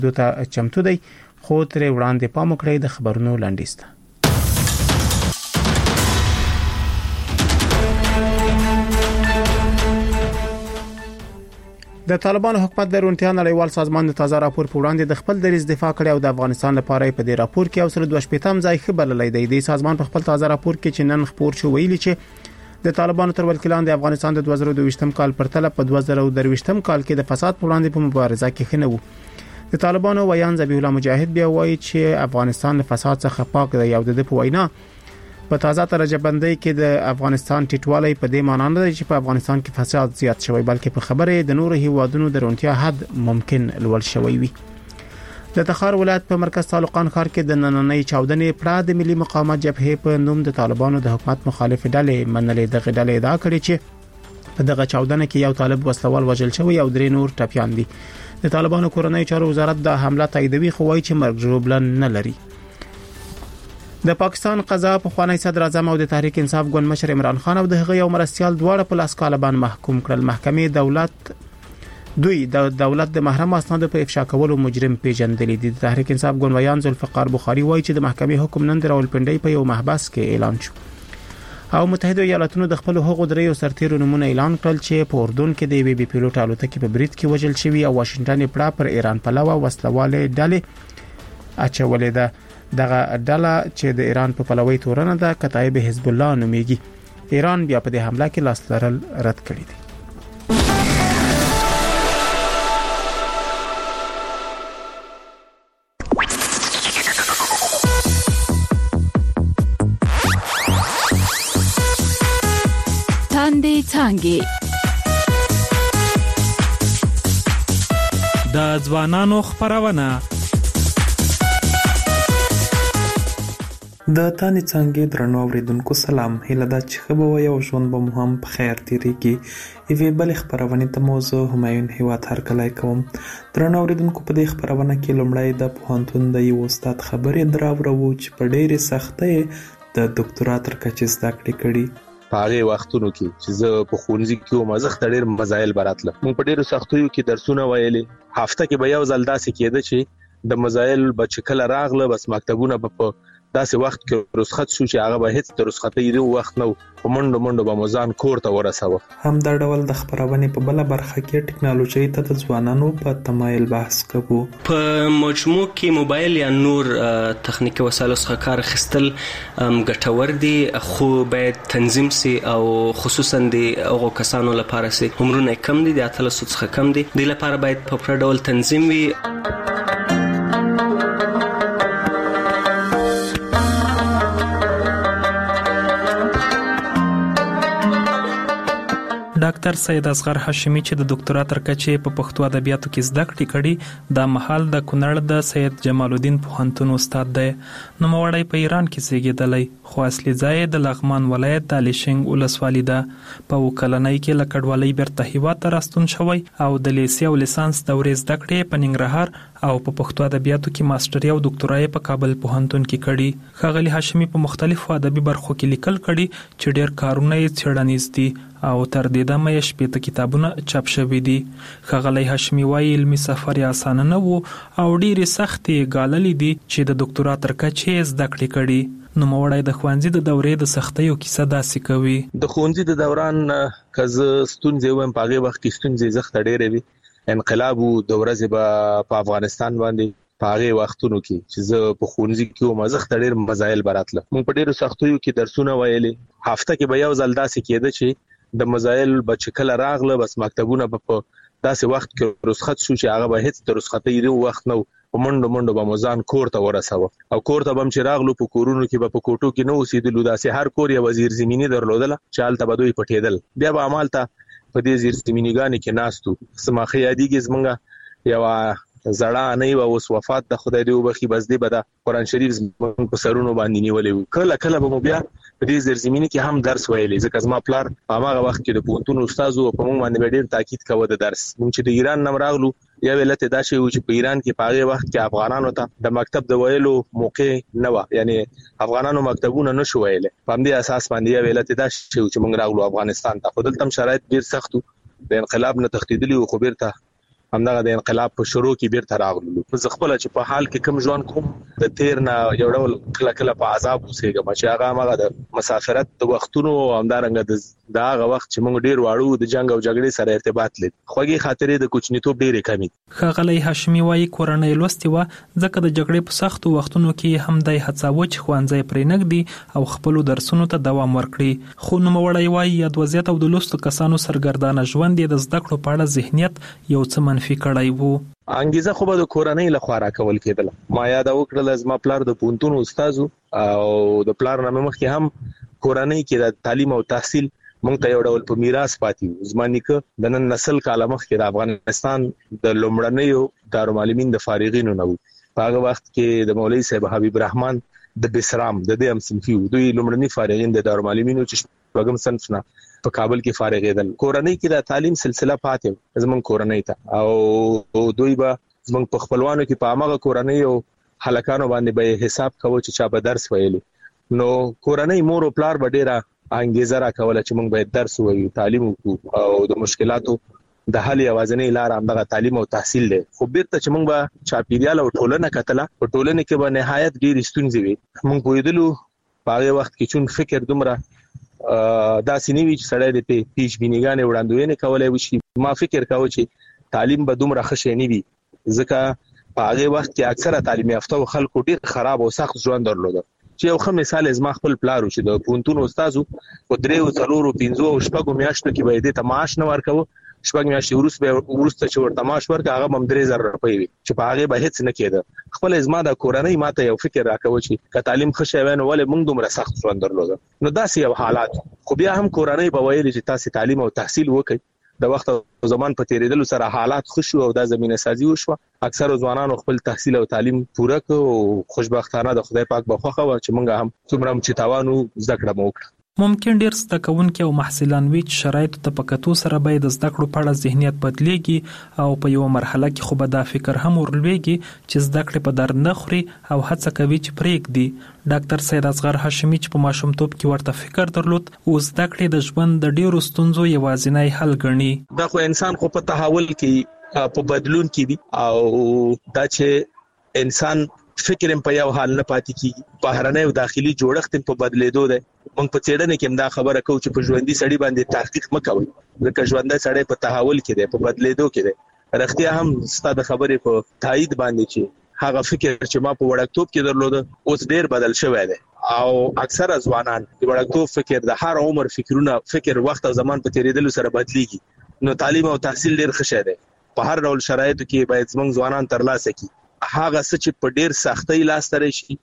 دوته چمتو دی خو تر وړاندې پام وکړئ د خبرونو لاندې. د طالبانو حکومت د روڼتیا نړیوال سازمان د تازه راپور په وړاندې د خپل دریځ دفاع کړی او د افغانستان لپاره په دې راپور کې اوسره 28 ځای خبرلې دی. د سازمان په خپل تازه راپور کې چې نن خبر شو ویلي چې د طالبانو تر ولکې لاندې افغانستان د 2022 کال پرتله په 2023 کال کې د فساد په وړاندې په مبارزه کې خنه وو. د طالبانو ویان ذبیح الله مجاهد بیا وایي چې افغانستان له فساد څخه پاک دی او د په وینا په تازه درجه بندي کې د افغانستان ټیټوالی په دې معنی نه دی چې په افغانستان کې فساد زیات شوی بلکې په خبره د نورو هیوادونو د روڼتیا حد ممکن لوړ شوی وي. د تخار ولایت په مرکز تعلقان ښار کې د نننۍ چاودنې پړه د ملي مقاومت جبهې په نوم د طالبانو د حکومت مخالف ډلې منلې د غډلې ادعا کړې چې په دغه چاودنه کې یو طالب وسلوال وژل شوی او درې نور ټپيان دي. د طالبانو کورنۍ چارو وزارت د حمله تاییدوي خو وايي چې مرګ ژوبل نه لري. د پاکستان قضا په خوانی صدر اعظم او د تحریک انصاف ګوند مشر عمران خان او د هغه یو مرستيال دواړه په لاس کال باندې محکوم کړل. محکمې د دولت د محرم اسناد په افشا کولو مجرم پیژندل دي. د تحریک انصاف ګوند ویان ذوالفقار بخاری وایي چې د محکمې حکم نن د راولپنډي په یو محبس کې اعلان شو او متحده ایالاتونو د خپل حقوق دریو سرتیرو نمونه اعلان کړل چې په اردن کې د بي پیلوټ الوتکې په برید کې وژل شوی او واشنگټن یې پړه پر ایران پلوه وسلواله ډلې اچولې ده. دغه ډله چې د ایران په پلوي تورنه ده کتایب حزب الله نوميږي. ایران بیا په دې حمله کې لاس لرل رد کړی دی. تاندې څانګې د ځوانانو خبرونه د تانې څنګه درنو اوریدونکو سلام. هیله ده چې ښه به وي او ژوند به مو هم په خیر تیریږي. یوې بلې خبرونې ته موضوع همایون هیواد هرکلی کوم. درنو اوریدونکو په دې خبرونه کې لومړی د پوهنتون د یو استاد خبرې دراوړو چې په ډېرې سختۍ د ډاکټرا تر کچې زده کړې کړي. په هغه وختونو کې چې زه په ښوونځي کې وم زه ډېر مزایل براتله مونږ په ډېرو سختیو کې درسونه ویلې. هفته کې به یو ځل داسې کېده چې د مزایل بچ کله راغله بس مکتبونه په داسې وخت کې رخصت شو چې هغه به هیڅ د رخصتۍ دی وخت نو منډو به مزان کور ته ورساوه. هم دا ډول د خبرونې په بل برخه کې ټکنالوژي ته د ځوانانو په تمایل بحث کوو. په مجموع کې موبایل یا نور تخنیکی وسایل څخه کار اخیستل ګټور دي خو باید تنظیم سي او خصوصا د هغو کسانو لپاره سي عمرونه کم دي د 30 څخه کم دي د لپاره باید په پوره ډول تنظیم وي. ډاکټر سید اصغر هاشمي چې د ډاکټرا تر کچې په پښتو ادبیاتو کې زده کړې کړي د محل د کونړ د سید جمال الدین پوهنتون استاد دی. نو موړی په ایران کې زیږیدلی خو اصلي ځای د لغمان ولایت د الیشنګ ولسوالۍ ده. په وکلنۍ کې لکړوالۍ بیرته هیواد ته راستون شوی او د لیسې او لیسانس دورې زده کړې په ننګرهار او په پښتو ادبیاتو کې ماستري او ډاکټرا په کابل پوهنتون کې کړي. ښاغلي هاشمي په مختلفو ادبي برخو کې لیکل کړي چې ډېر کارونه یې څېړنیز دي او تر دې دمه یې شپږ کتابونه چاپ شوي دي. ښاغلی هاشمي وایي علمي سفر یې اسانه نه وو او ډېرې سختې ګاللې دي چې د ډاکټرا تر کچې زده کړې کړي. نو موړی د ښوونځي د دورې د سختیو کیسه داسې کوي. د ښوونځي د دوران کزه ستونزې وم په هغه وخت کې ستونزې زخت ډېرې وي. انقلاب د ورځې په افغانستان باندې په هغه وختونو کې چې زه په ښوونځي کې وم زه ډېر مزایل براتله مونږ په ډېرو سختیو کې درسونه ویلې. هفته کې به یو ځل داسې کېده چې د مزایل بچ کله راغله بس مکتبونه په داسې وخت کې رخصت شو چې هغه به هیڅ د رخصتۍ دی وخت نو منډو به مزان کور ته ورساوه او کور ته بم چې راغلو په کورونو کې به په کوټو کې نو اوسېدلو داسې هر کور یو وزیر زمینی درلودله چې حالت به دوی پټېدل. بیا به عمل ته په دې زیر زمینیګانې کې ناستو سماخه یادېږي زمونږ یو زړه نه و اوس وفات د خدای دی وبخي بس دی به د قران شریف په سرونو باندې نیولې کله به مو بیا په دې زرزمینی کې هم درس ویلې ځکه زما پلار په هغه وخت کې د پونتون استاد او په موږ باندې ډېر تاکید کاوه د درس. موږ چې د ایران نم راغلو یا ولته دا شی چې په ایران کې په هغه وخت کې افغانانو ته د مکتب د ویلو موقع نه و یعنی افغانانو مکتبونه نشو ویلې په دې اساس باندې یا ولته دا شی چې موږ راغلو افغانستان ته خو دلته شرایط ډېر سختو د انقلاب نه تخدیدلی او خبرته همدغه د انقلاب په شروع کې بیرته راغلو. زه خپل چې په حال کې کم ژوند کوم د تیر نه یو ډول کله په عذاب اوسېږم چې هغه د مسافرت د وختونو همدارنګه د هغه وخت چې موږ ډیر واړو د جنگ او جګړې سره ارتباط لري. خوږی خاطرې د کوچنیتوب ډېرې کمی. ښاغلی هاشمي وايي کورنۍ لوستي و ځکه د جګړې په سختو وختونو کې هم د هڅاوه چې ښوونځی پرې نږدي او خپل درسونو ته دوام ورکړي. خو نوموړی وايي یاد وضعیت او د لوستو کسانو سرګردانه ژوند د زده کړو په اړه ذهنیت یو څه منفي کړی وو. انګیزه خو به د کورنۍ لخوا راکول کېدل. ما یاد وکړل زما پلار د پونتون استاد او د پلار نامه مخکې هم کورنۍ کې د تعلیم او تحصیل مونږ ته یو ډول په میراث پاتې. زما نیکه د نن نسل کاله مخکې د افغانستان د لومړنیو دارالمعلمین د فارغینو نه وو. په هغه وخت کې د مولوی صاحب حبیب الرحمن د بسرام د دې صنفي دوی لومړني فارغین د دارالمعلمینو چې وګم صنف نه په کابل کې فارغېدل. کورنۍ کې د تعلیم سلسله پاتې زمون کورنۍ ته او دوی به زمون په خپلوانو کې په هغه کورنۍ او هلکانو باندې به حساب کوي چې چا به درس ویلي. نو کورنۍ مور او پلار به ډیره انګیزه را کوله چې موږ باید درس وایو، تعلیم وکړو او د مشکلاتو د حل یوازینۍ لار همدغه تعلیم او تحصیل دی. خو بیرته چې موږ به چاپیریال او ټولنه کتله په ټولنه کې به نهایت ډېر ستونزې وي. موږ پوهېدلو په هغه وخت کې چون فکر دومره داسې نه وي چې سړی د پیش بینیګانې وړاندوینې کولای وشي. ما فکر کاوه چې تعلیم به دومره ښه شی نه وي ځکه په هغه وخت کې اکثره تعلیم یافته خلکو ډېر خراب او سخت ژوند درلود. چې یو ښه مثال زما خپل پلار چې د پونتون استاد او 3 4 5 او شپږ میاشتو کې به دې ته معاش نه ورکوه. شپږ میاشتې ورسته چې ورته معاش ورکړه هغه هم 3000 روپۍ وي چې په هغه به هیڅ نه کېده. خپل زما د کورنۍ ماته یو فکر راکوي چې که تعلیم ښه شي وای نو ولې موږ دومره سخت ژوند درلود. نو داسې یو حالات. خو بیا هم کورنۍ به ویل چې تاسو تعلیم او تحصیل وکړئ. د وخت او زمان په تیریدلو سره حالات خوشو او د زمينه سازي وشو. اکثر ځوانانو خپل تحصیل او تعلیم پوره کړ او خوشبختانه د خدای پاک بخښه و چې موږ هم څومره چې تاوانو زده کړه مو وکړه. ممکن ډیر زده کوونکي او محصلان وي چې شرایطو ته په کتو سره باید زده کړو په اړه ذهنیت بدلیږي او په یو مرحله کې خو به دا فکر هم ورلويږي چې زده کړې په در نه خوري او هڅه کوي چې پرېږدي. ډاکټر سید اصغر هاشمي چې په ماشومتوب کې ورته فکر درلود او زده کړې د ژوند د ډیرو ستونزو یوازینی حل ګڼي. دا خو انسان خو په تحول کې په بدلون کې دي او دا چې انسان فکر په یو حال نه پاتې کیږي. بهرنی او داخلي جوړښت په بدلیدو دی. موږ په څېړنه کې هم دا خبره کوو چې په ژوندۍ سړی باندې تحقیق مکوئ ځکه ژوندۍ سړی په تحول کې دی، په بدلیدو کې دی. رښتیا هم ستاسو خبرې په تایید باندې چې هغه فکر چې ما په وړکتوب کې درلود اوس ډیر بدل شوی دی او اکثره ځوانان د وړکتوب فکر د هر عمر فکر وخت او زمان په تیریدلو سره بدلیږي. نو تعلیم او تحصیل ډیر ښه شی دی. په هر ډول شرایطو کې باید زموږ ځوانان ترلاسه کړي. هغه څه چې په ډیر سختۍ لاس ته راشي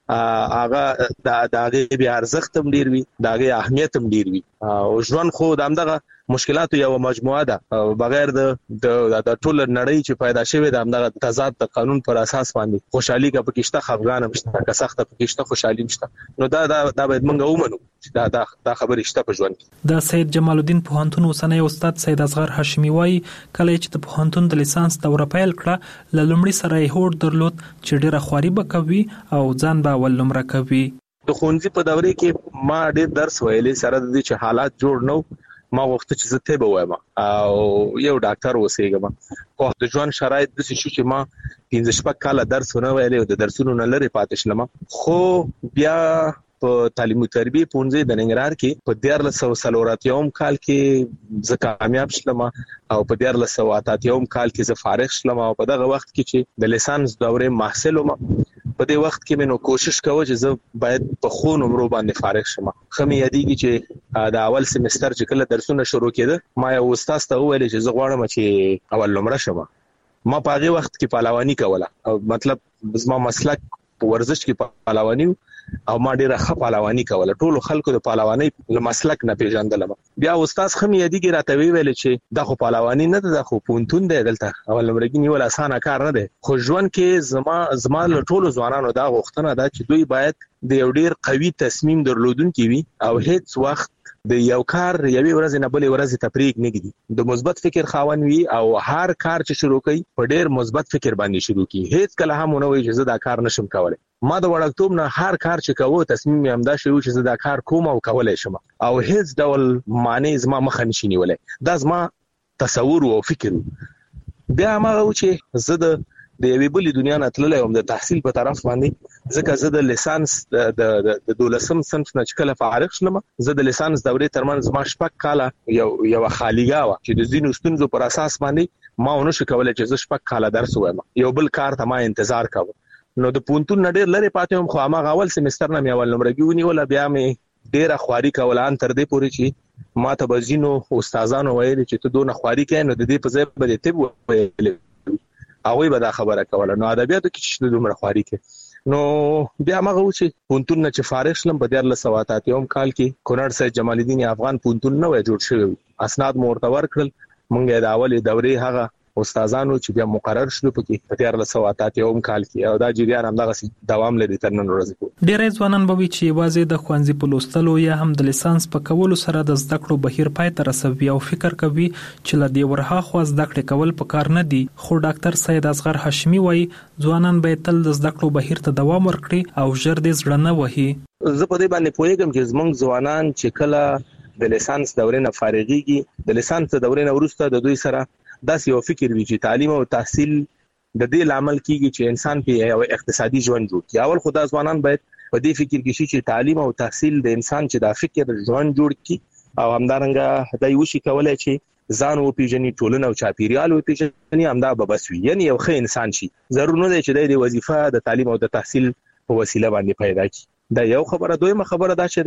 هغه د هغه بیا ارزښت هم ډیر وي، د هغه اهمیت هم ډیر وي. او ژوند خو د همدغه مشکلاتو یو مجموعه ده بغیر د ټول نړۍ چې پیدا شوه د همدغه تضاد د قانون پر اساس باندې خوشحالي کا پکشته خفګان هم شته، که سخت پکشته خوشحالي شته. نو دا باید موږ ومنو چې دا خبره شته په ژوند کې. د سید جمال الدین پوهنتون اوسنی استاد سید اصغر هاشمي وايي کله چې د پوهنتون د لیسانس دوره پیل کړه لومړی سره یې هوډ درلود چې ډیره خواري وکوي او ځان به ول نمره کوي. د ښوونځي په دوره کې ما ډیر درس ویلې سره د دې چې حالات جوړ نو ما وخت چې زه ته به وایم او یو ډاکټر وسېګم. خو د ژوند شرایط د څه چې ما 15 کاله درس ونه ویلې او د درسونو نه لري پاتې شلم. خو بیا په تعلیم او تربیه پونځي د ننګرهار کې په 1440 کال کې زه کامیاب شلم او په 1488 کال کې زه فارغ شلم او په دغه وخت کې چې د لیسانس دوره محصل وم په دې وخت کې مې نو کوشش کوم چې زه باید په خو نمرو باندې فارغ شم. خمه یادېږي چې د اول سمستر چې کله درسونه شروع کېده ما یو استاد ته وویل چې زه غواړم چې اول نمره شم. ما په هغه وخت کې پهلواني کوله او مطلب زما مسلک په ورزش کې پهلواني او ما ډیره ښه پهلواني کوله. ټول خلکو د پهلواني له مسلک نه پیژندلم. بیا استاد خمه یادېږي راته ویل چې دا خو پهلواني نه ده، خو پونتون دی دلته اول نمرګي نیول اسانه کار نه دی. خو ژوند کې زما له ټولو ځوانانو دا غوښتنه ده چې دوی باید د یو ډیر قوي تصمیم درلودونکي وي او هیڅ وخت د یو کار یوې ورځې نه بلې ورځې تفریق نه کیږي. د مثبت فکر خاوند وي او هر کار چې شروع کوي په ډیر مثبت فکر باندې شروع کوي. هیڅ کله هم نه وایي چې زه دا کار نشم کولای. ما د وړکتوب نه هر کار چې کوو تصمیم یې همدا شوی چې زه دا کار کوم او کولای شم او هیڅ ډول معنی زما مخه نشي نیولای. دا زما تصور او فکر بیا هغه چې زه د یوې بلې دنیا نه تللی وم د تحصیل په طرف باندې، ځکه زه د لیسانس د 12م صنف نه چې کله فارغ شلم، زه د لیسانس دورې ترمنځ ما 6 کاله یو خالیګا و چې د ځینو ستونزو پر اساس باندې ما ونه شو کولای چې زه 6 کاله درس وایم، یو بل کار ته ما انتظار کاوه. نو د پونتون نه ډېر لري پاتې هم، خو هغه اول سمستر نه مې اول نمرګي ونیول، بیا مې ډېره خواري کوله ان تر دې پورې چې ما ته بزینو استادانو ویل چې ته دونه خواري کوې نو د دې په ځای به طب ویل هغه به دا خبره کوله. نو ادبیاتو کې چې دومره خواري کې نو بیا هغه و چې پونتون نه چې فارغ شلم په 1483 کال کې کونړ سید جمال الدین افغان پونتون نه جوړ شوی، اسناد مورتور کړل مونږه د اولې دورې هغه استادانو چې بیا مقرر شول پکې په 1483 کال کې، او دا جریان همدغه دوام لري تر نن ورځې پورې. ډېر ځوانان به چې یوازې د ښوونځي په لوستلو یا هم د لیسانس په کولو سره د زده کړو بهیر پای ته رسوي او فکر کوي چې له دې ورهاخوا زده کړې کول پکار نه دي، خو ډاکټر سید اصغر هاشمي وایي ځوانان باید تل د زده کړو بهیر ته دوام ورکړي او ژر دې زړه نه وهي. زه په دې باندې پوهیږم چې زمونږ ځوانان چې کله د لیسانس دورې نه فارغيږي، د لیسانس دورې نه وروسته د دوی سره داسې یو فکر وی چې تعلیم او تحصیل د دې لامل کیږي چې انسان په یو اقتصادي ژوند جوړ کړي. اول خدای ځوانان باید په دې فکر کې شي چې تعلیم او تحصیل د انسان چې د فکر ژوند جوړ کړي او همدارنګه دای وشي کولای چې ځان او پیژني، ټولنه او چاپیریال او پیژني، همدا به بس وي، یعنی یو ښه انسان شي. ضرور نه دی چې د وظیفه د تعلیم او د تحصیل په وسیله باندې پیدا کړي. دا یو خبره. دویمه خبره دا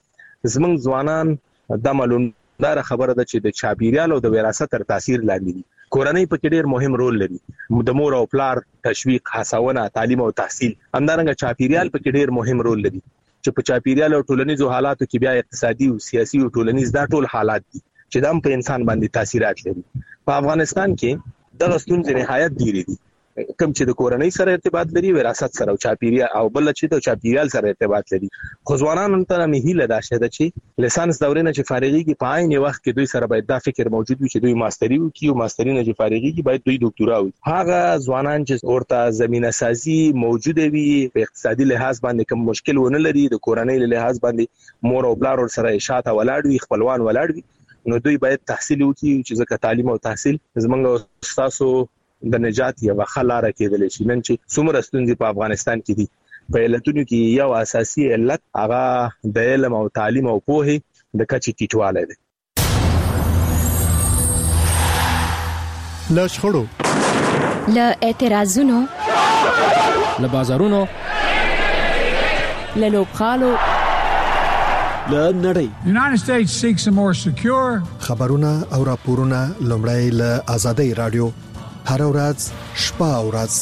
چې زمونږ ځوانان د معلوم دا خبره ده چې د چاپیریال او د وراثت تر تاثیر لاندې دي. کورنۍ په کې ډېر مهم رول لري، د مور او پلار تشویق، هڅونه، تعلیم او تحصیل، همدارنګه چاپیریال په کې ډېر مهم رول لري چې په چاپیریال او ټولنیزو حالاتو کې بیا اقتصادي او سیاسي او ټولنیز دا ټول حالات دي چې د په انسان باندې تاثیرات لري. په افغانستان کې دغه ستونزې نهایت ډېرې دي، کوم چې د کورنۍ سره ارتباط لري، وراثت سره او چاپیریال، او بل چې د چاپیریال سره ارتباط لري. خو ځوانانو ته مې هیله ده چې لیسانس دورې نه چې فارغيږي په عین وخت کې دوی سره باید دا فکر موجود وي چې دوی ماستری وکړي، او ماستری نه چې فارغيږي باید دوی ډاکټورا وکړي. هغه ځوانان چې ورته زمينه سازي موجوده وي، په اقتصادي لحاظ باندې کوم مشکل ونه لري، د کورنۍ لحاظ باندې مور او پلار سره شاته ولاړ وي، خپلوان ولاړ وي، نو دوی باید تحصیل وکړي چې ځکه تعلیم او تحصیل زمونږ استادو د نجات یو خلاره کېدل شي. نن چې څومره ستونزې په افغانستان کې دي، په علتونو کې یو اساسي علت هغه د علم او تعلیم او پوهې د کچې ټیټوالی دی. له شخړو، له اعتراضونو، له بازارونو، له لوبغالو، له نړۍ. United States seeks a more secure. خبرونه او راپورونه لومړی له آزادۍ رادیو هر ورځ شپه او ورځ.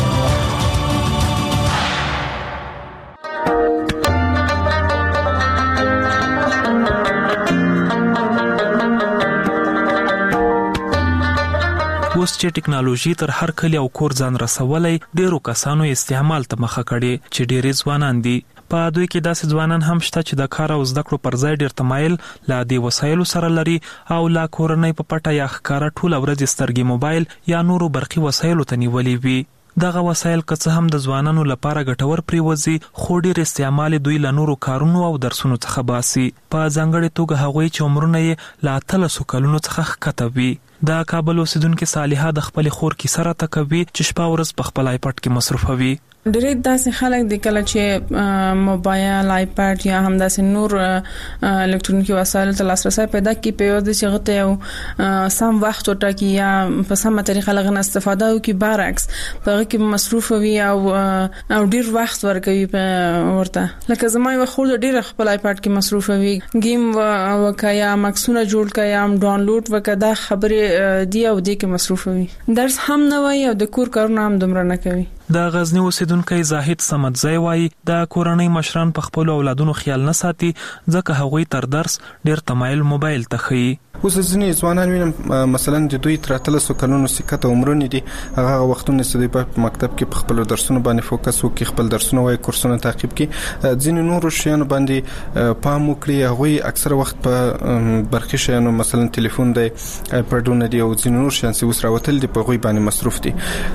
اوس چې ټکنالوژي تر هر کلی او کور ځان رسولای، ډیرو کسانو استعمال ته مخه کړي چې ډېر ځوانان دي. په دوی کې داسې ځوانان هم شته چې د کار او زده کړو پر ځای ډېر تمایل لا دې وسایلو سره لري او لا کورنۍ په پټه یا ښکارا ټول ورځ سترګې موبایل یا نورو برقي وسایلو ته نیولې وي. دغه وسایل که څه هم د ځوانانو لپاره ګټور پریوزي، خو ډېر استعمال دوی له نورو کارونو او درسونو څخه باسي، په ځانګړې توګه هغوی چې عمرونه یې له 13 کلونو څخه ښکته وي. د کابل اوسیدونکو صالحه د خپل خور کې سره تکوي چې شپه ورځ په خپل آیپډ کې مصروفوي. ډېر داسې خلک د کله چې موبایل، آیپډ یا هم داسې نور الکترونیکي وسایل ته لاسرسي پیدا کړي، په یوه د شغته یو سم وخت وټاکي یا په سمه طریقه لغنه استفاده وکړي، برعکس په هغه کې مصروف وي او ډېر وخت ورکوي ورته. لکه زما یو خور ډېر خپل آیپډ کې مصروف وي، گیم وکیا، مکسونه جوړ کیا، ډاونلوډ وکدا، خبرې دی او دې کې مصروف وي، درس هم نه وایي او د کور کارونه هم دومره نه کوي. د غزنی اوسیدونکو زاهد سمدزی وایي د کورنۍ مشران په خپل اولادونو خیال نه ساتي، ځکه هغوی تر درس ډېر تمایل موبایل ته ښیي. اوس ځینې ځوانان وینم مثلا د دوی تر 13 کلونو سکته عمرونه دي، هغه وختونه چې دوی په مکتب کې په خپل درسونو باندې فوکس وکړي، خپل درسونه وایي، کورسونه تعقیب کړي، ځینې نور شیانو باندې پام وکړي. هغه اکثره وخت په برخي شیانو مثلا ټلیفون دی، آیپډونه دي او ځینې نور شیان چې اوس راوتل دي په غوي باندې مصروف دي.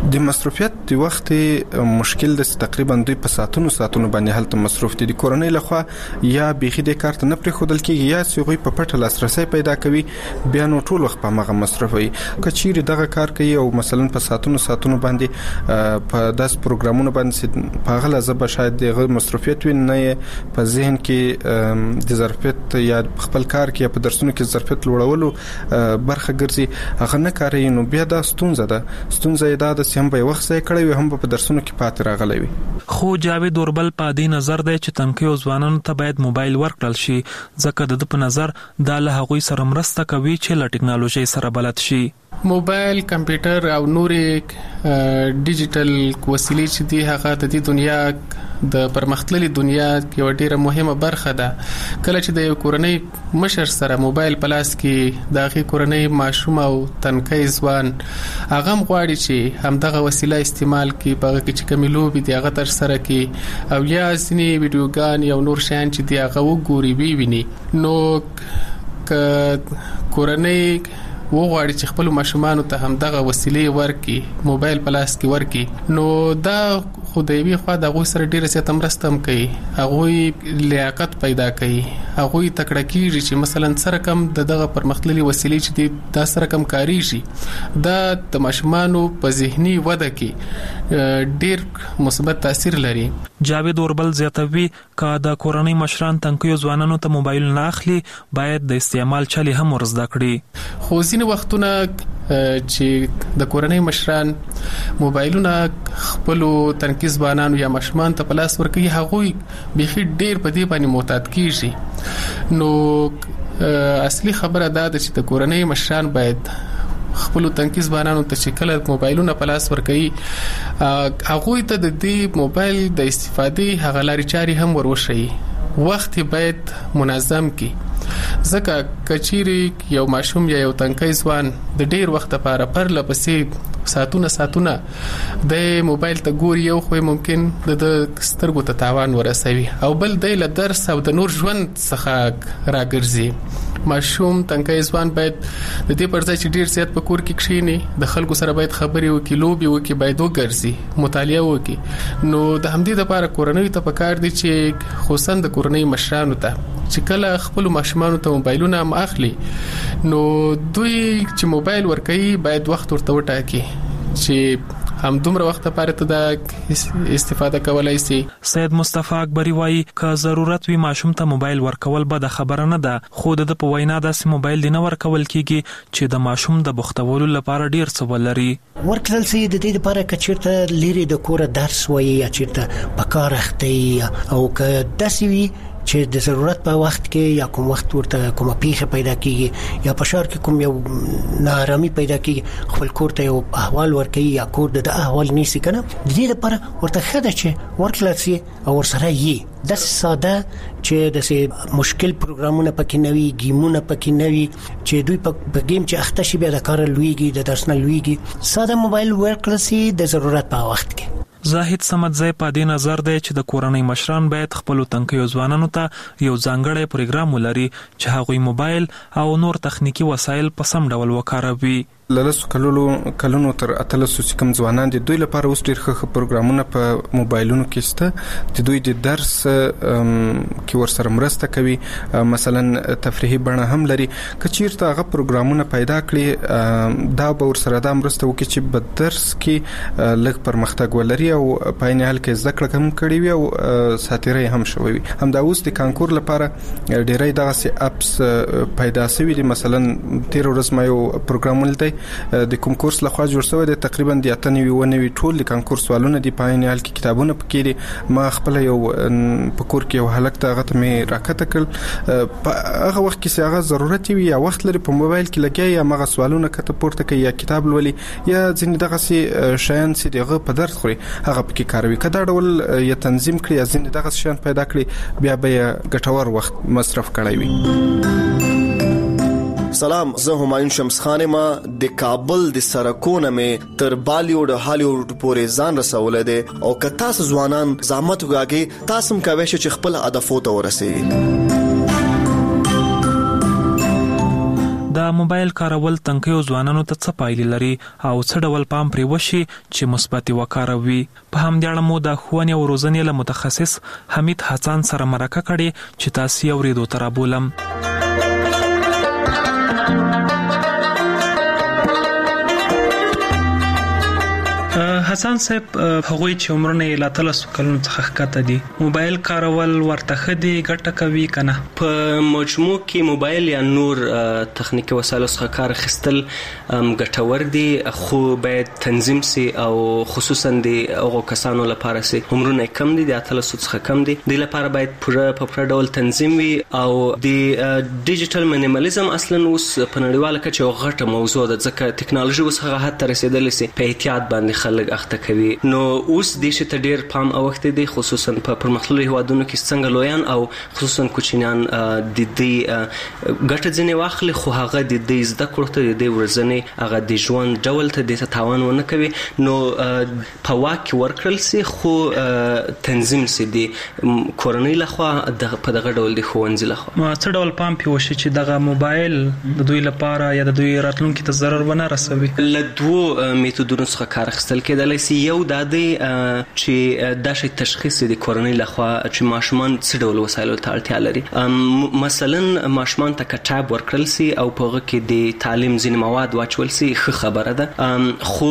د مصرفیت د وخت مشکل د تقریبا دوی په ساعتونو باندې هلته مصروف دي. د کورنۍ لخوا یا بيخي د کارت نه پرې خودل کېږي یا سوغي په پټه لاسرسي پیدا کوي بیا نو ټول وخت په مغه مصرفوي. کچېری دغه کار کوي او مثلا په ساعتونو باندې په داس پروګرامونو باندې په غلا زب شاید د مصرفیت نه په ذهن کې د ظرفیت یا خپل کار کې په درسونو کې ظرفیت لوړولو برخه ګرځي هغه نه کوي نو بیا دا ستونزه ده هم په وخت ځای کړی وي هم په درسونو کې پاتې راغلی وي. خو جاوید اوربل په دې نظر دی چې تنکیو ځوانانو ته باید موبایل ورکړل شي ځکه د په نظر دا له هغوی سره مرسته کوي چې له ټکنالوژي سره بلد شي. موبایل، کمپیوټر او نورې ډیجیټل وسیلې چې دي هغه د دې دنیا د پرمختللي دنیا یو ډیره مهمه برخه ده. کله چې د یو کورنۍ مشر سره موبایل په لاس کې د هغې کورنۍ ماشوم او تنکی ځوان هغه هم غواړي چې همدغه وسیله استعمال کړي، په هغه کې چې کومې لوبې دي هغه ترسره کړي او یا ځینې ویډیوګان یا نور شیان چې دي هغه وګوري وویني. نو که کورنۍ وغواړي چې خپل ماشومان ته هم دغه وسیلې ورکړي، موبایل په لاس کې ورکړي، نو دا خدایوي خوا د هغوی سره ډیره زیاته مرسته هم کوي، هغوی لیاقت پیدا کوي، هغوی تکړه کیږي چې مثلا سره کم دغه پرمختللي وسیلې چې دي دا سره کم کاریږي. دا د ماشومانو په ذهني وده کې ډیر مثبت تاثیر لري. جاوید اوربل زیاتوي که د کورنۍ مشران تنکیو ځوانانو ته موبایل نه اخلي باید د استعمال چلي هم ورزده کړي. خو ځینې وختونه چې د کورنۍ مشران موبایلونه خپل تنکي ځوانانو یا ماشومان ته په لاس ورکوي هغوی بيخي ډیر په دې باندې معتاد کیږي. نو اصلي خبره دا ده چې د کورنۍ مشران باید خپل تنکي ځوانانو ته چې کله موبایلونه په لاس ورکوي هغوی ته د دې موبایل د استفادې هغه لارې چارې هم وروښيي. وخت باید منظم کی ځکه کچيري یو ماشوم یا یو تنکی ځوان د ډیر وخت لپاره پر لپسې ساعتونه د موبایل ته ګوري یو خو ممکن د سترګو ته تاوان ورسوي او بل د درس او د نور ژوند څخه راګرځي. ماشوم تنکی ځوان باید د دې پر ځای چې ډیر زیات په کور کې کښینی د خلکو سره باید خبرې وکړي، لوبي وکړي، باید وګرځي، مطالعه وکړي. نو د همدې لپاره کورنۍ ته پکار دي چې خصوصا د کورنۍ مشرانو ته چې کله خپل ماشومان ته موبایلونه هم اخلي نو دوی چې موبایل ورکوي باید وخت ورته وټاکي چې هم دومره وخت لپاره ته د استفاده کولای شي. سید مصطفی اکبری وایي که ضرورت وي ماشوم ته موبایل ورکول به د خبره نه ده، خو د په وینا داسې موبایل نه ورکول کیږي چې د ماشوم د بوختولو لپاره ډیر څه ولري. ورکړل سي د دې لپاره کچیرته لري د کور درس وایي یا چیرته پکار اخته او که داسې وي چې د ضرورت په وخت کې یا کوم وخت ورته کومه پیښه پیدا کیږي یا په شهر کې کوم یو ناارامي پیدا کیږي خپل کور ته یو احوال ورکوي یا کور د احوال نیسي کنه د دې لپاره ورته خده چې ورکړل سي او ورسره یې د ساده چې د مشکل پروګرامونه پکې نوي گیمونه پکې نوي چې دوی په گیم چې اخته شي بیا د کار لویږي د درس نه لویږي ساده موبایل ورکړل سي د ضرورت په وخت کې. زاهد سمدزی په دې نظر دی چې د کورنۍ مشران باید خپل تنکیو ځوانانو ته یو ځانګړی پروګرام ولري چې هغوی موبایل او نور تخنیکی وسایل په سم ډول وکاروي. لاسو کلونو تر اتلسو چې کوم ځوانان دي دوی لپاره اوس ډېر ښه پروګرامونه په موبایلونو کې شته چې دوی د درس کې ورسره مرسته کوي، مثلا تفریحي بڼه هم لري. کچیرته هغه پروګرامونه پیدا کړي دا به ورسره د مرسته وکړي چې په درس کې لږ پرمختګ ولري او په عین حال کې زده کړه هم کړي وي او ساتیري هم شوي وي. هم دا اوس د کانکور لپاره ډېرې دغه اپس پیدا شوي دي. مثلا تیر ورځ ما یو پروګرام ولید د کوم کورس لخوا جوړ شوی دی تقریبا د 98 ټول د کانکور سوالونه دی په عین حال کې کتابونه پکې دي. ما خپل یو په کور کې یو هلک ته غته مې راکته کړ په هغه وخت کې هغه ضرورت وي یا وخت لري په موبایل کې لګي یا مغه سوالونه کته پورته کوي یا کتاب لولي یا ځینې دغه سي شیان چې دغه په درس خوري هغه پکې کاروي. کدا ډول یا تنظیم کړی یا ځینې دغه شیان پیدا کړی بیا به ګټور وخت مصرف کړی وي. سلام، زه همایون شمس خان ما د کابل د سرکونه مې تر بالیوډ هالیوډ پورې ځان رسولې ده او که تاسو ځوانان زحمت وکړئ تاسو هم کوئ چې خپل هدف ته ورسئ. د موبایل کارول تنکیو ځوانانو ته څه پایلې لري او څه ډول پام پرې وشي چې مثبت وکاروي. په همدې اړه مو د ښوونې او روزنې له متخصص حمید حسن سره مرکه کړې چې تاسو یې اورېدو ته رابولم. حسن صاحب، هغوی چې عمرونه یې لا 13 کلونو څخه ښکته دي، موبایل کارول ورته ښه دي، ګټه کوي کنه؟ په مجموع کې موبایل یا نور تخنیکي وسایلو څخه کار اخیستل ګټور دي، خو باید تنظیم سي او خصوصا د هغو کسانو لپاره چې عمرونه کم دي، د 13 څخه کم دي، د لپاره باید پوره ډول تنظیم وي. او د ډیجیټل مینیمالیزم اصلا اوس په نړیواله کچه یو غټه موضوع ده، ځکه ټکنالوژي اوس هغه حد ته رسیدلې چې په احتیاط باندې خلک اخته کوي. نو اوس د شي ته ډیر پام اوخته دي، خصوصا په پرمختللو هیوادونو کې څنګه لویان او خصوصا کوچنیان د دې ګټه ځنې واخلي، خو هغه د دې زده کړو ته د ورځنی هغه د ژوند ډول ته د تاوان ونه کوي. نو په واکه ورکړل سي، خو تنظیم سي دي کورنۍ لخوا په دغه ډول د ښوونځي لخوا. څه ډول پام پیوشي چې دغه موبایل د دوی لپاره یا د دوی راتلونکي ته ضرر ونه رسوي؟ له دوه میتودونو څخه کار اخیستل کېدلی سي. یو دا دی چې دا شی تشخیص د کورنۍ لخوا چې ماشومان څه ډول وسایلو ته اړتیا لري. مثلا ماشومان ته کتاب ورکړل سي او په هغه کې د تعلیم ځینې مواد واچول سي، ښه خبره ده، خو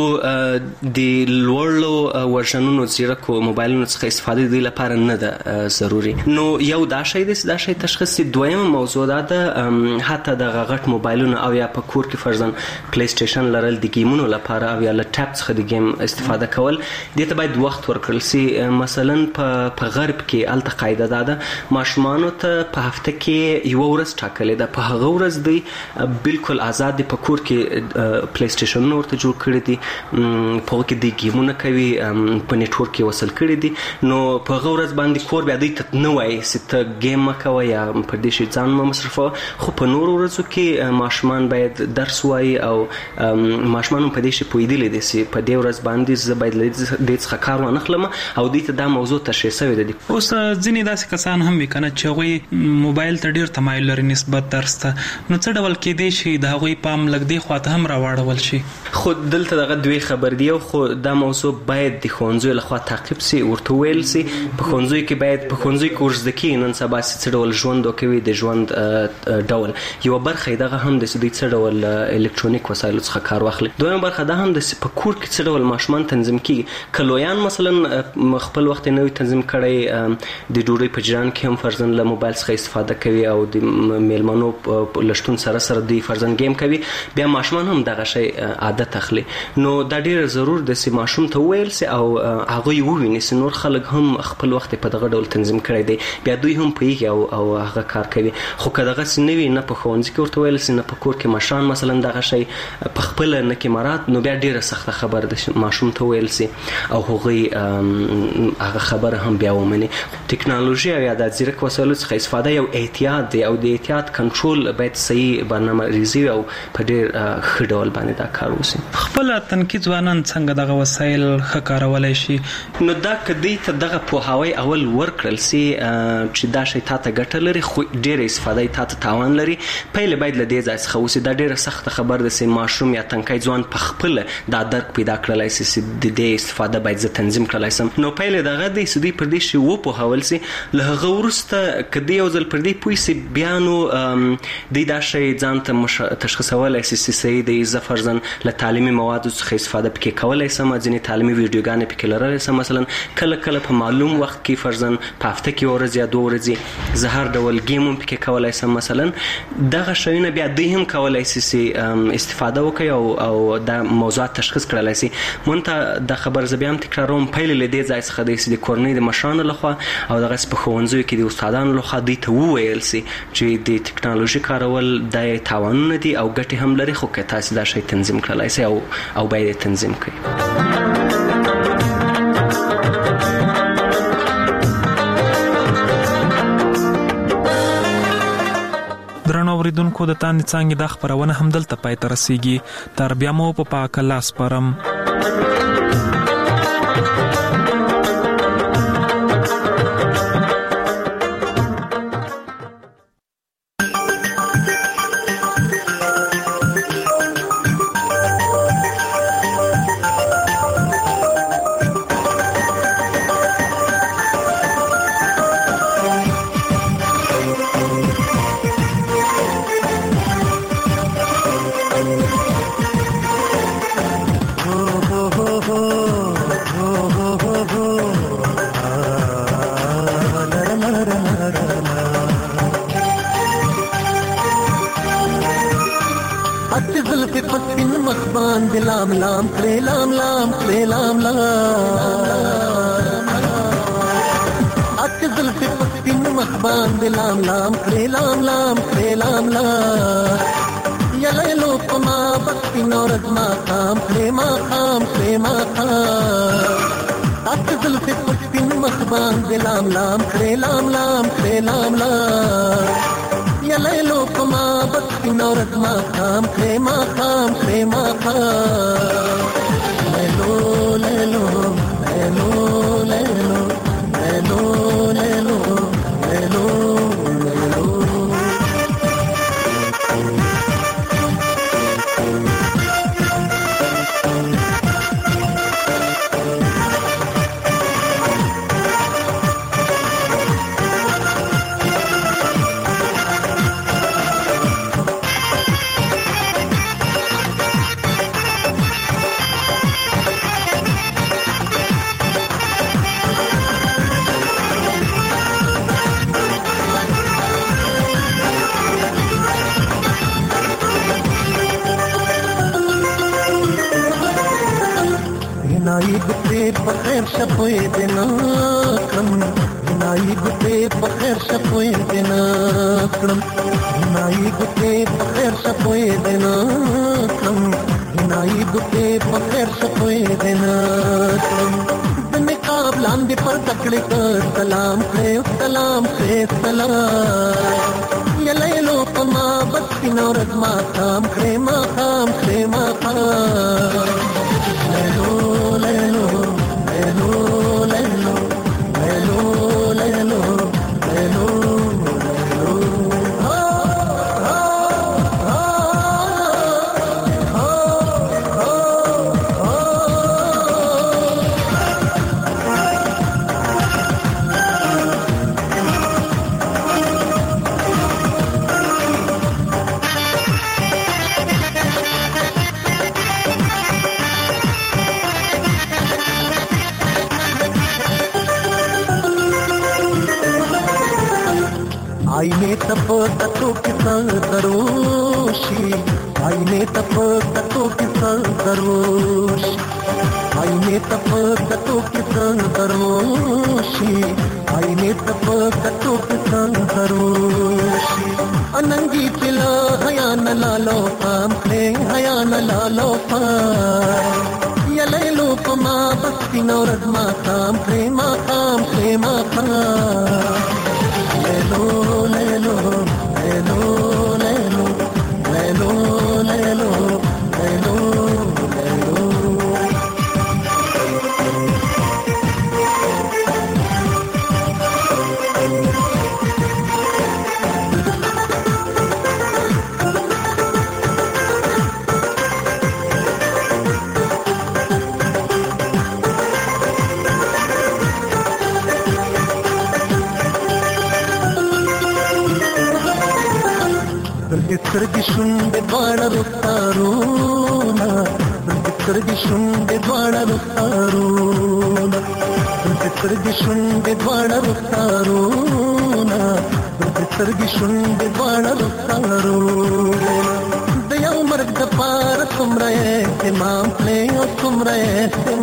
د لوړو ورژنونو زیرکو موبایلونو څخه استفاده د لپاره نه ده ضروري. نو یو دا شی دی، دا شی تشخیص. دویمه موضوع ده حتی د غټ موبایلونو او یا په کور کې فرضاً پلی سټیشن لرل د گیمونو لپاره او یا لپټاپ څخه د گیم استفاده کول، دې ته باید وخت ورکړل سي. مثلا په غرب کې الته قاعده ده ماشومانو ته په هفته کې یو ورځ ټاکلې ده، په هغه ورځ دی بالکل آزاد دي، په کور کې پلی سټیشن ورته جوړ کړی دي، په هغه کې د گیمونه کوي، په نیټورک کې وصل کړی دي. نو په هغه ورځ باندې کور بیا دوی ته نه وایي چې ته گیم مکوه یا په دې شي ځان مصرفوه، خو په نورو ورځو کې ماشومان باید درس وایي او ماشومان په دې شي پوهېدلی دي چې په دې ورځ باندې زه باید له دې څخه کار ونه اخلم او دوی ته دا موضوع تشریح شوې ده. اوس ځینې داسې کسان هم وي کنه چې هغوی موبایل ته ډېر تمایل لري نسبت درس ته، نو څه ډول کېدی شي د هغوی پام لږ دې خواته هم راواړول شي؟ خو دلته دغه دوی خبر دی، خو دا موضوع باید د ښوونځیو لخوا تعقیب سي، ورته ویل سي. په ښوونځیو کې باید په ښوونځیو کې ورزده کېږي نن سبا څه ډول ژوند وکوي، د ژوند ډول یوه برخه یې دغه هم ده چې دوی څه ډول الکترونیک وسایلو څخه کار واخلي. دویمه برخه دا هم ده چې په کور کې څه ډول ماشومان تنظیم کېږي. که لویان مثلا خپل وخت نه وي تنظیم کړی، د ډوډۍ په جریان کې هم فرضاً له موبایل څخه استفاده کوي او د میلمنو له شتون سره دوی فرضاً گیم کوي، بیا ماشومان هم دغه شی عادت اخلي. نو دا ډېر ضرور ده چې ماشوم ته وویل سي او هغوی وویني چې نور خلک هم خپل وخت په دغه ډول تنظیم کړی دی، بیا دوی هم پوهېږي او هغه کار کوي. خو که دغسې نه وي، نه په ښوونځي کې ورته ویل سي، نه په کور کې مشران مثلا دغه شی په خپله نه کې مراد، نو بیا ډېره سخته خبره ده ماشوم ته ویل سي او هغوی هغه خبره هم بیا ومني. ټکنالوژي او یا د ځیرک وسایلو څخه استفاده یو احتیاط دی او د احتیاط کنټرول باید صحیح برنامه ریزي او په ډېر ښه ډول باندې دا کار وشي. خپل تنکي ځوانان څنګه دغه وسایل ښه کارولای شي؟ نو دا که دوی ته دغه پوهاوی اول ورکړل سي چې دا شی تا ته ګټه لري خو ډېره استفاده تا ته تاوان لري، پیل باید له دې ځای څخه وسي. دا ډېره سخته خبره ده چې ماشوم یا تنکی ځوان په خپله دا درک پیدا کړلی سي چې د دې استفاده باید زه تنظیم کړلی سم. نو پیل دغه دی چې دوی پر دې شی وپوهول سي. له هغه وروسته که دوی یو ځل پر دې پوه سي، بیا نو دوی دا شی ځان ته تشخیصولی سي چې صحیح دی، زه فرضاً له تعلیمي موادو څخه استفاده پکې کولی سم، ځینې تعلیمي ویډیوګانې پکې لرلی سم، مثلا کله کله په معلوم وخت کې فرضاً په هفته کې یو ورځ یا 2 ورځې زه هر ډول ګیم هم پکې کولی سم. مثلا دغه شیونه بیا دوی هم کولی سي چې استفاده وکړي او دا موضوعات تشخیص کړلی سي. مونږ ته دا خبر زه بیا هم تکراروم، پیل له دې ځای څخه دی چې د کورنۍ د مشرانو لخوا او دغسې په ښوونځیو کې د استادانو لخوا دوی ته وویل سي چې د ټکنالوژي کارول دا تاوانونه دي او ګټې هم لري، خو که تاسې دا شی تنظیم کړلی سي او باید یې تنظیم کړئ. درنو اوریدونکو، د تاندې څانګې دا خپرونه همدلته پای ته رسیږي. تر بیا مو په پاک الله سپارم. जुल्फे पस्किन मखबान दिलाम लाम करे लाम लाम करे लाम लाम अच जुल्फे पस्किन मखबान दिलाम लाम करे लाम लाम करे लाम लाम यले लोकमा बस्किन औरत माकाम करे माकाम करे माकाम अच जुल्फे पस्किन मखबान दिलाम लाम करे लाम लाम करे लाम लाम यले लोकमा बस्किन औरत माकाम करे माकाम करे माकाम लेलो लेलो लेलो लेलो लेलो लेलो लेलो लेलो नाई गुते बखैर शपोए देना क्रम नाई गुते बखैर शपोए देना क्रम नाई गुते बखैर शपोए देना क्रम नाई गुते बखैर शपोए देना क्रम बिन काबलान दे पर तकड़े कर सलाम से सलाम यले लोकमा बस्किन औरत माकाम करे माकाम करे माकाम लेलो लेलो लेलो लेलो लेलो लेलो लेलो आईने तप ततो किसान दरोशी आईने तप ततो किसान दरोशी आईने तप ततो किसान दरोशी आईने तप ततो किसान दरोशी अनंगी चिला हया न लालो काम करे हया न लालो काम यले लोकमा बस्किन औरत माकाम करे माकाम करे माकाम लेलो लेलो लेलो लेलो लेलो लेलो लेलो लेलो ಸರ್ಗಿಸುಂಡೆ ಬಾಳರುತ್ತಾರೋಣ ಸರ್ಗಿಸುಂಡೆ ಬಾಳರುತ್ತಾರೋಣ ಸರ್ಗಿಸುಂಡೆ ಬಾಳರುತ್ತಾರೋಣ ಸರ್ಗಿಸುಂಡೆ ಬಾಳರುತ್ತಾರೋಣ दया मर्द पार तुम रहे इमाम ले और तुम रहे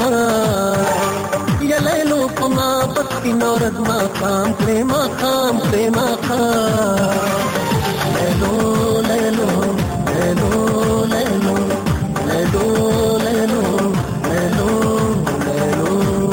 इमाम यले लोकमा बस्किन औरत माकाम करे माकाम करे माकाम लेलो लेलो लेलो लेलो लेलो लेलो लेलो लेलो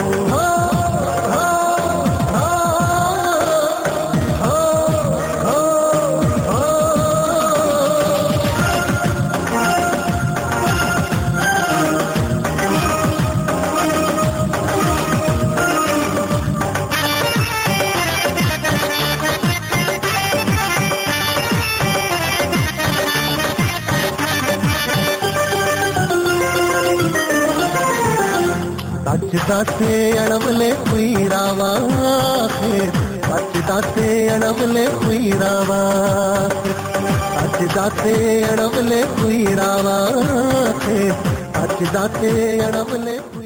दाते अणवले कुईरावा दाते अणवले कुईरावा दाते अणवले कुईरावा दाते अणवले